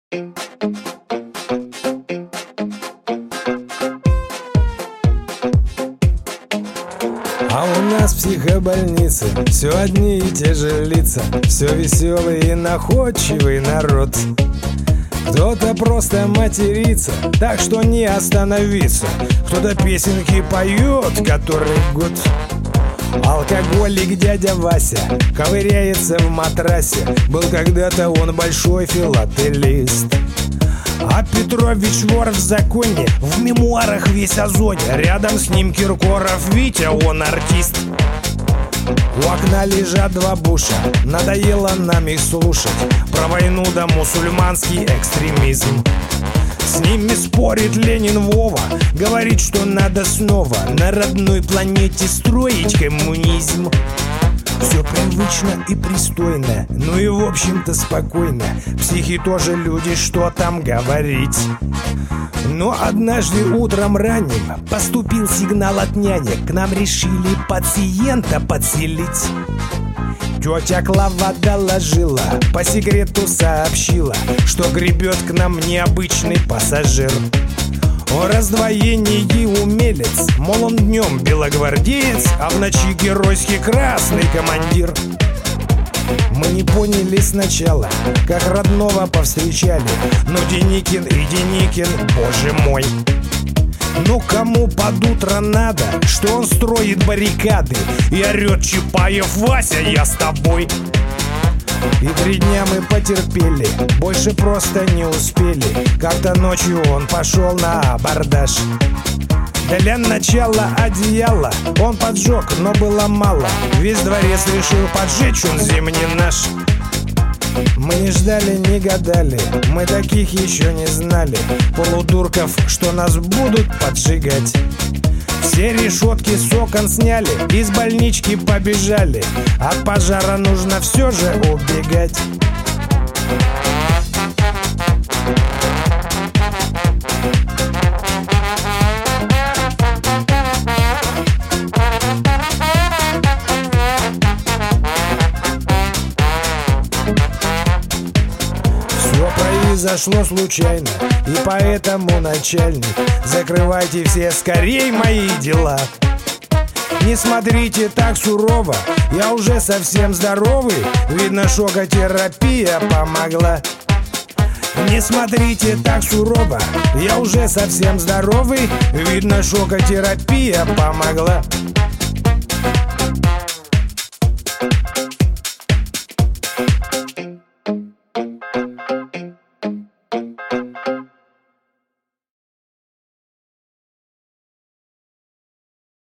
А у нас в психобольнице все одни и те же лица, все веселый и находчивый народ. Кто-то просто матерится, так что не остановиться. Кто-то песенки поет который год. Алкоголик дядя Вася ковыряется в матрасе. Был когда-то он большой филателист. А Петрович вор в законе, в мемуарах весь о зоне. Рядом с ним Киркоров Витя, он артист. У окна лежат два буша, надоело нам их слушать. Про войну да мусульманский экстремизм. С ними спорит Ленин Вова, говорит, что надо снова на родной планете строить коммунизм. Все привычно и пристойно, ну и в общем-то спокойно. Психи тоже люди, что там говорить. Но однажды утром ранним поступил сигнал от няни. К нам решили пациента подселить. Тетя Клава доложила, по секрету сообщила, что гребет к нам необычный пассажир. О раздвоении умелец, мол, он днем белогвардеец, а в ночи геройский красный командир. Мы не поняли сначала, как родного повстречали. Но Деникин и Деникин, боже мой. Ну кому под утро надо, что он строит баррикады и орет: Чапаев, Вася, я с тобой. И 3 дня мы потерпели, больше просто не успели. Как-то ночью он пошел на абордаж. Для начала одеяло он поджег, но было мало. Весь дворец решил поджечь, он зимний наш. Мы не ждали, не гадали, мы таких еще не знали. Полудурков, что нас будут поджигать. Все решетки с окон сняли, из больнички побежали. От пожара нужно все же убегать. Все произошло случайно, и поэтому, начальник, закрывайте все скорей мои дела. Не смотрите так сурово, я уже совсем здоровый. Видно, шокотерапия помогла. Не смотрите так сурово, я уже совсем здоровый. Видно, шокотерапия помогла.